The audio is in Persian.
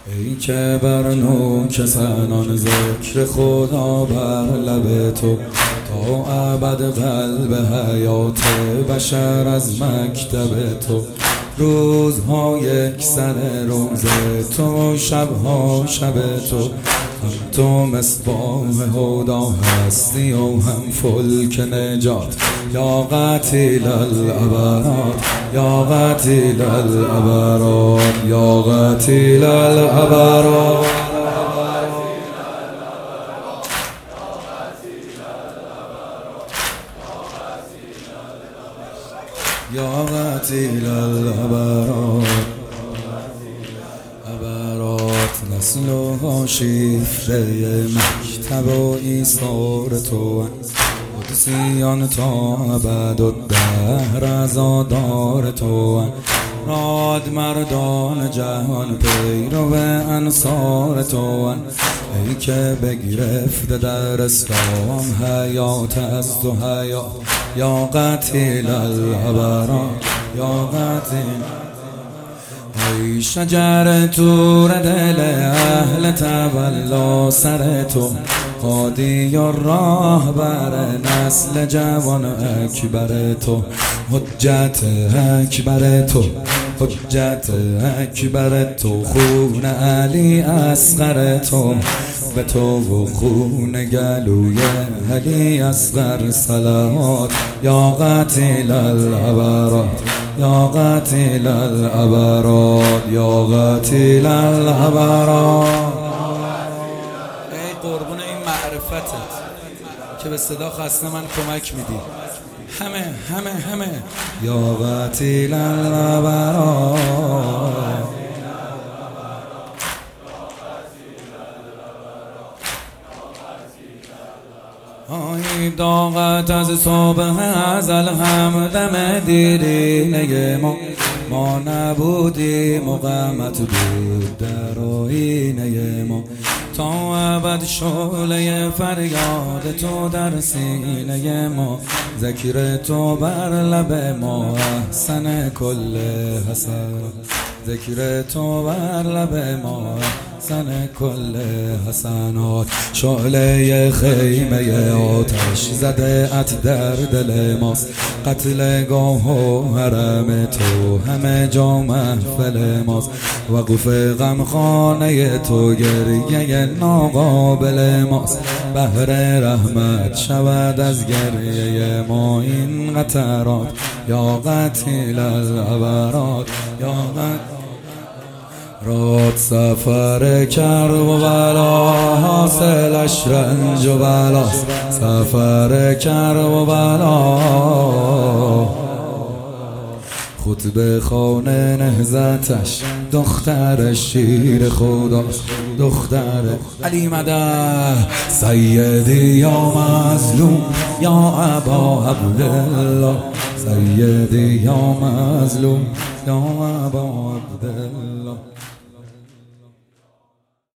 ای که بر نوک زنان ذکر خدا بر لب تو، تا ابد قلب حیات بشر از مکتب تو. روزها یک سر روز تو، شبها شب تو. هم تو مصباح هدا هستی و هم فلک نجات. یا قتیل الابرار، یا قتیل الابرار، یا قتیل الابرار. یا قتیل الابرار. ابرات نسل و شیفته مکتب و ایثار تو، قدسیان تا ابد و دهر عزادار تو. راد مردان جهان پیرو انصار تو، ای که بگرفته در اسلام حیات از تو حیات. یا قتیل الابرار، یا قتیل. ای شجر تور دل اهل تولا سر تو، هادی و راه بر نسل جوان اکبر تو. حجت اکبر تو، حجت اکبر تو. خون علی اصغر تو، به تو و خون گلوی علی اصغر صلوات. یا قتیل الابرار، یا قتیل الابرار، یا قتیل الابرار. ای قربون این معرفتت که به صدا خسته من کمک میدی. همه یا قتیل الابرار. آی داغت از صبح ازل همدم دیرینه ما نبودیم و غمت بود در آینه ما. تا ابد شعله فریاد تو در سینه ما، ذکر تو بر لب ما احسن کل حسن. ذکر تو بر لب ما احسن کل حسنات. شعله خیمه آتش زده ات در دل ماست، قتل گاه و حرم تو همه جا محفل ماست. وقوف غمخانه تو گریه ناقابل ماست، بحر رحمت شود از گریه ما این قطرات. یا قتیل الابرار، یا راد سفر کرب و بلا حاصلش رنج و بلاست. سفر کرب و بلا خطبه خانه نهزتش دختر شیر خداست. دختر علی مده سیدی یا مظلوم، یا ابا عبدالله. سیدی یا مظلوم، یا ابا عبدالله.